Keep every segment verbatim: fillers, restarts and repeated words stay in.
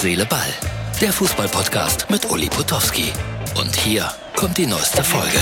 Seele, Ball. Der Fußball-Podcast mit Uli Potowski. Und hier kommt die neueste Folge.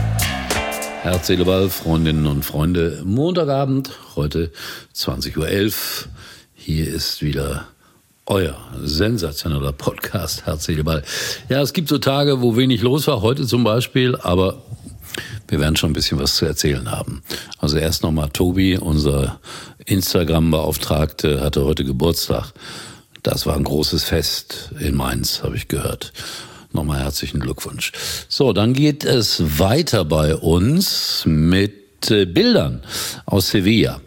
Herz, Seele, Ball, Freundinnen und Freunde. Montagabend, heute zwanzig Uhr elf. Hier ist wieder euer sensationeller Podcast Herz, Seele, Ball. Ja, es gibt so Tage, wo wenig los war, heute zum Beispiel, aber wir werden schon ein bisschen was zu erzählen haben. Also erst nochmal Tobi, unser Instagram-Beauftragte, hatte heute Geburtstag. Das war ein großes Fest in Mainz, habe ich gehört. Nochmal herzlichen Glückwunsch. So, dann geht es weiter bei uns mit äh, Bildern aus Sevilla.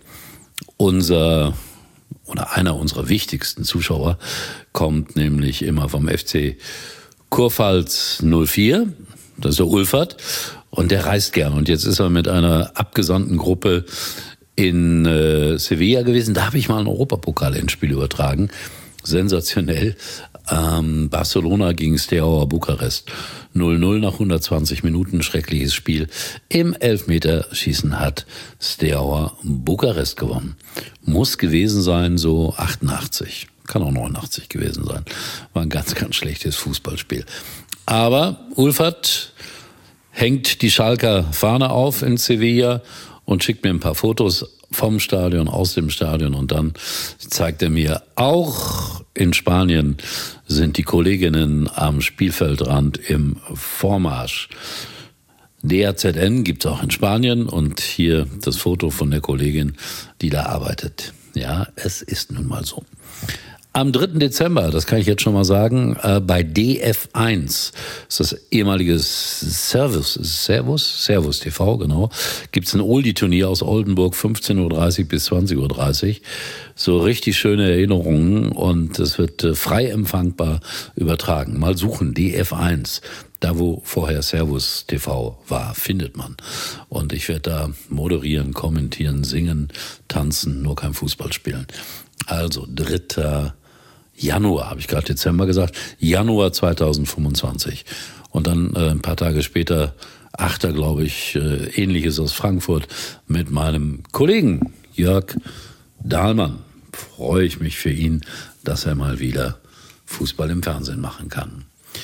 Unser oder einer unserer wichtigsten Zuschauer kommt nämlich immer vom F C Kurpfalz null vier. Das ist der Ulfert. Und der reist gern. Und jetzt ist er mit einer abgesandten Gruppe in äh, Sevilla gewesen. Da habe ich mal ein Europapokal-Endspiel übertragen. Sensationell. Ähm, Barcelona gegen Steaua Bukarest. null null nach hundertzwanzig Minuten. Schreckliches Spiel. Im Elfmeterschießen hat Steaua Bukarest gewonnen. Muss gewesen sein, so achtundachtzig. Kann auch neunundachtzig gewesen sein. War ein ganz, ganz schlechtes Fußballspiel. Aber Ulfert hängt die Schalker Fahne auf in Sevilla und schickt mir ein paar Fotos vom Stadion, aus dem Stadion, und dann zeigt er mir, auch in Spanien sind die Kolleginnen am Spielfeldrand im Vormarsch. D A Z N gibt's auch in Spanien und hier das Foto von der Kollegin, die da arbeitet. Ja, es ist nun mal so. Am dritten Dezember, das kann ich jetzt schon mal sagen, äh, bei D F eins, das ist das ehemalige Servus, Servus, Servus T V, genau, gibt's ein Oldie-Turnier aus Oldenburg, fünfzehn Uhr dreißig bis zwanzig Uhr dreißig. So richtig schöne Erinnerungen und es wird äh, frei empfangbar übertragen. Mal suchen, D F eins. Da, wo vorher Servus T V war, findet man. Und ich werde da moderieren, kommentieren, singen, tanzen, nur kein Fußball spielen. Also dritter Januar, habe ich gerade Dezember gesagt, Januar zweitausendfünfundzwanzig. Und dann äh, ein paar Tage später, achter glaube ich, äh, Ähnliches aus Frankfurt mit meinem Kollegen Jörg Dahlmann. Freue ich mich für ihn, dass er mal wieder Fußball im Fernsehen machen kann.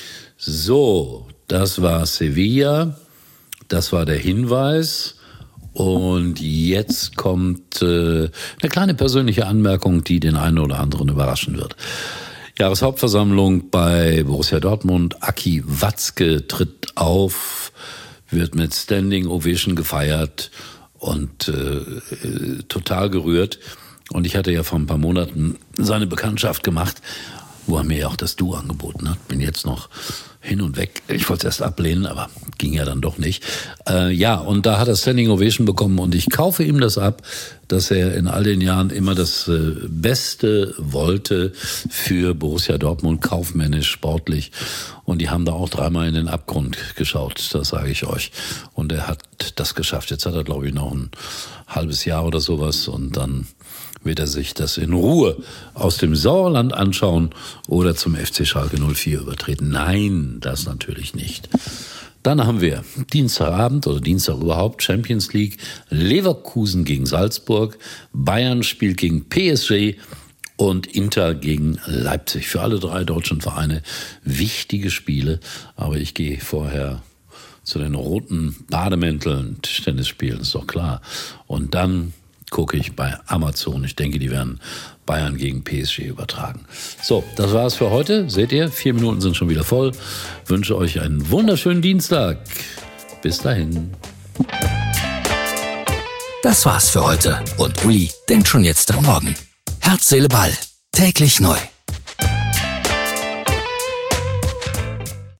So, das war Sevilla, das war der Hinweis. Und jetzt kommt äh, eine kleine persönliche Anmerkung, die den einen oder anderen überraschen wird. Jahreshauptversammlung bei Borussia Dortmund. Aki Watzke tritt auf, wird mit Standing Ovation gefeiert und äh, total gerührt. Und ich hatte ja vor ein paar Monaten seine Bekanntschaft gemacht, wo er mir ja auch das Du angeboten hat. Bin jetzt noch hin und weg. Ich wollte es erst ablehnen, aber ging ja dann doch nicht. Äh, ja, und da hat er Standing Ovation bekommen und ich kaufe ihm das ab, dass er in all den Jahren immer das äh, Beste wollte für Borussia Dortmund, kaufmännisch, sportlich. Und die haben da auch dreimal in den Abgrund geschaut, das sage ich euch. Und er hat das geschafft. Jetzt hat er, glaube ich, noch ein halbes Jahr oder sowas und dann wird er sich das in Ruhe aus dem Sauerland anschauen oder zum F C Schalke null vier übertreten. Nein, das natürlich nicht. Dann haben wir Dienstagabend oder Dienstag überhaupt Champions League, Leverkusen gegen Salzburg, Bayern spielt gegen P S G und Inter gegen Leipzig. Für alle drei deutschen Vereine wichtige Spiele, aber ich gehe vorher zu den roten Bademänteln Tischtennis spielen, ist doch klar. Und dann gucke ich bei Amazon. Ich denke, die werden Bayern gegen P S G übertragen. So, das war's für heute. Seht ihr, vier Minuten sind schon wieder voll. Wünsche euch einen wunderschönen Dienstag. Bis dahin. Das war's für heute. Und Uli denkt schon jetzt am Morgen. Herz, Seele, Ball. Täglich neu.